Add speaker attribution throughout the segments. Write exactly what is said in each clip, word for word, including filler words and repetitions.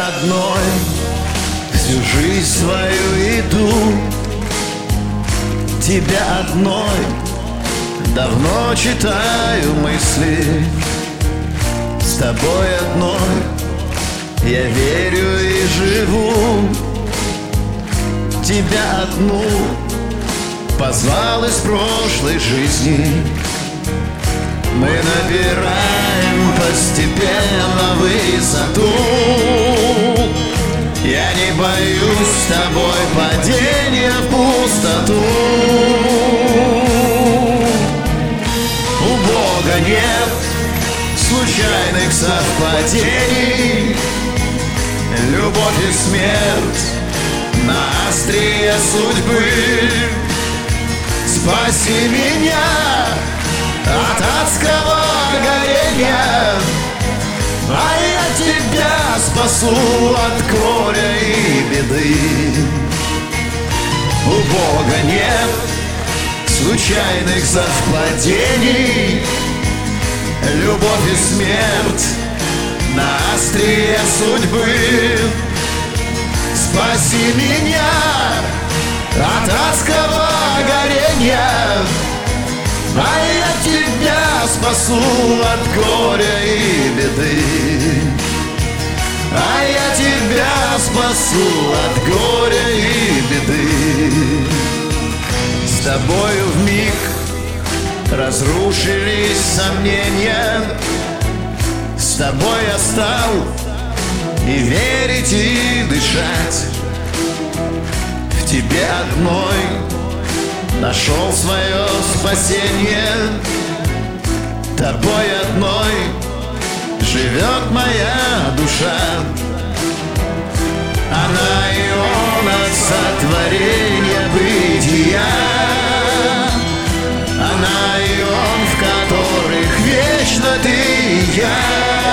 Speaker 1: одной всю жизнь свою иду, тебя одной давно читаю мысли, с тобой одной я верю и живу, тебя одну позвал из прошлой жизни. Мы набираем постепенно высоту, я не боюсь с тобой падения в пустоту. У Бога нет случайных совпадений, любовь и смерть на острие судьбы. Спаси меня от адского горения, а я тебя спасу от горя и беды. У Бога нет случайных совпадений, любовь и смерть на острие судьбы. Спаси меня от адского горения, а я тебя спасу от горя и беды. А я тебя спасу от горя и беды. С тобою вмиг разрушились сомнения, с тобой я стал и верить, и дышать. В тебе одной нашел свое спасение, тобой одной живет моя душа. Она ион от сотворения бытия, она ион, в которых вечно ты и я.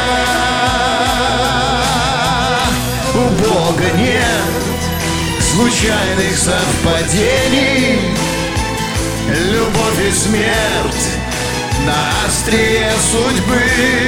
Speaker 1: У Бога нет случайных совпадений, любовь и смерть на острие судьбы.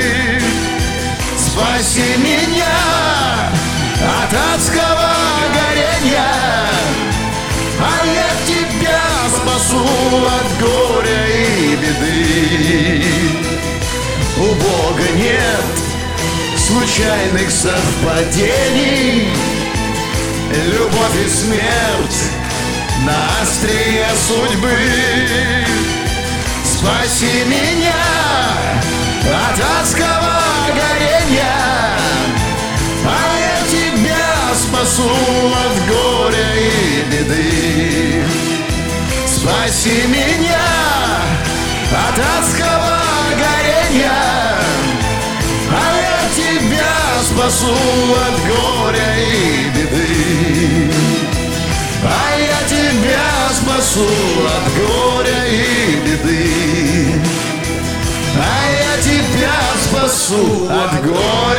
Speaker 1: Спаси меня от адского горения, а я тебя спасу от горя и беды. У Бога нет случайных совпадений, любовь и смерть на острие судьбы. Спаси меня от адского горения, а я тебя спасу от горя и беды. Спаси меня от адского горения, а я тебя спасу от горя и беды. А я тебя спасу от горя и беды. А я тебя спасу от горя